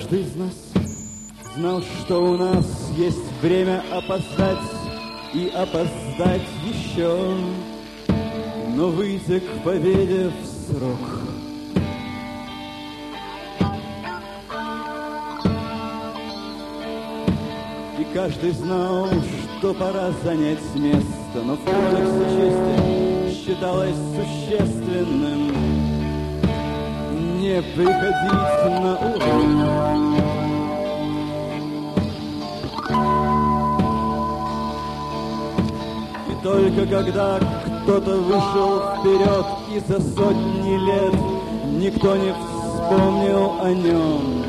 Каждый из нас знал, что у нас есть время опоздать и опоздать еще, но выйти к победе в срок. И каждый знал, что пора занять место, но в кодексе чести считалось существенным не приходить на урок. И только когда кто-то вышел вперед, и за сотни лет никто не вспомнил о нем,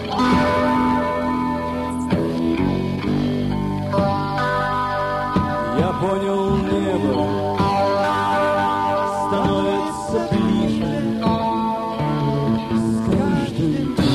я понял, небо становится ближе с каждым днем.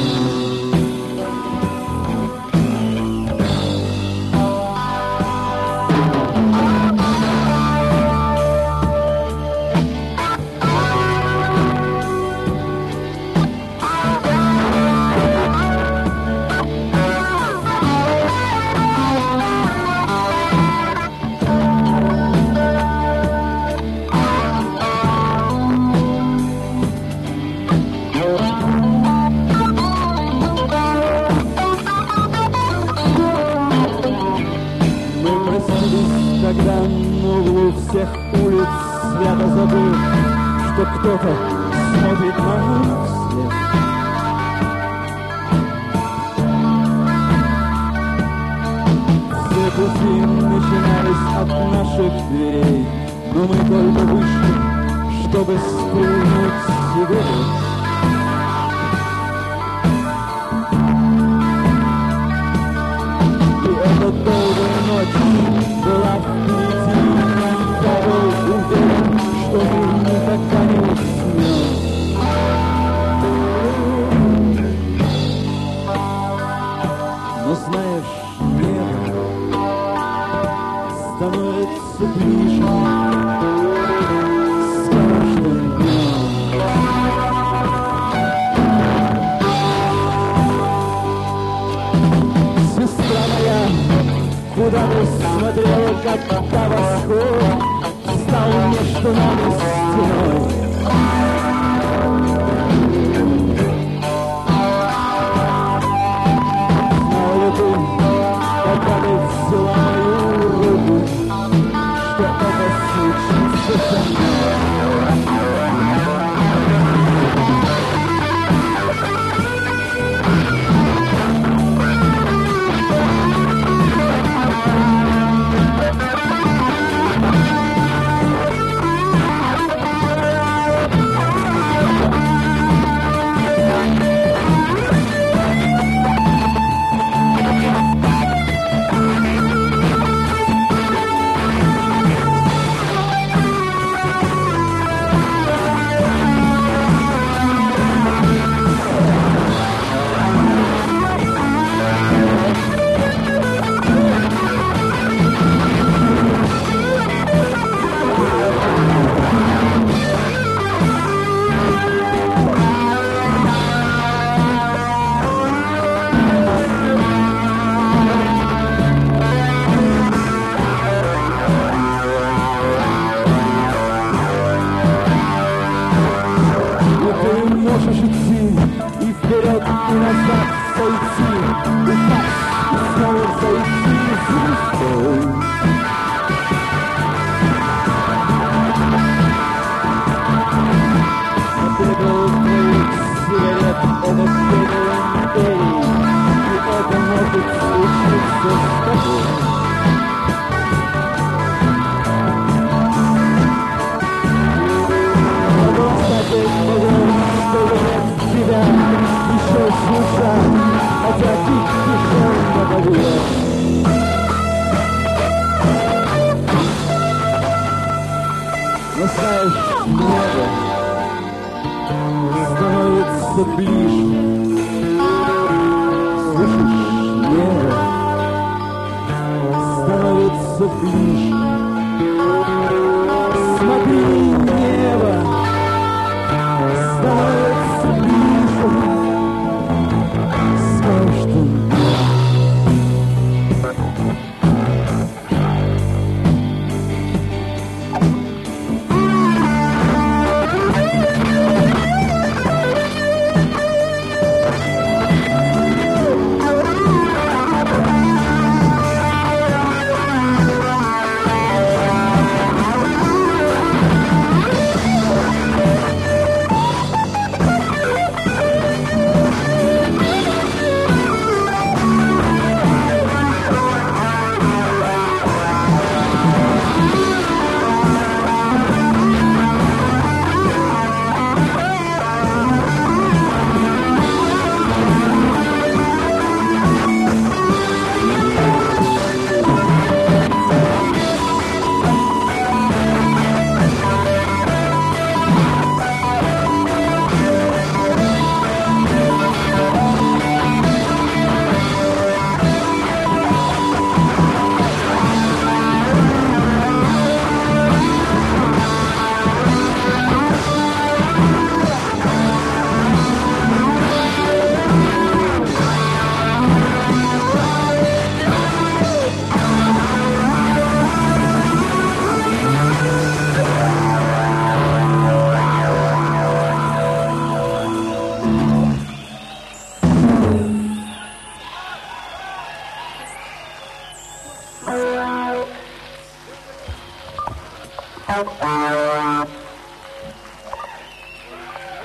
Когда на углу всех улиц, свято забыв, что кто-то смотрит нам вслед. Все пути начинались от наших дверей, но мы только вышли, чтобы стрельнуть сигарет. И эта долгая ночь была впереди, и я был уверен, что мы никогда не уснем. Но знаешь, небо становится ближе с каждым днем. Сестра моя, куда ты смотрела, когда восход стал между нами стеной? Знала ли ты, когда ты взяла мою руку, что это случится со мной? Можешь идти и вперед, и назад сойти, упасть и снова зайти звездой. Но пепел твоих сигарет — это пепел империи, и это может случиться с тобой. Тебя еще слушать, хотя ты тихо говоришь. Но знаешь, небо становится ближе. Слышишь, небо становится ближе. Смотри, небо становится ближе с каждым